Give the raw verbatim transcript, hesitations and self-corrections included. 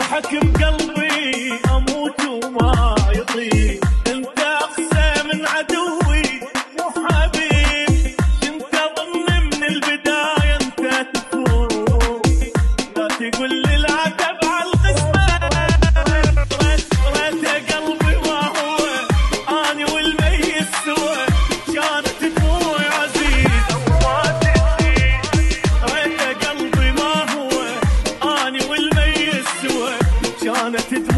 حكم قلبي اموت وما يطيب. انت اقسى من عدوي مو حبيب، كنت اظن من البدايه انت تفوق. لا تقول لي العتب على القسمه، ريت قلبي ما هو اني والميت سوى. كانت دموعي عزيز وما تنسي، ريت قلبي ما هو اني والميت سوى. كانت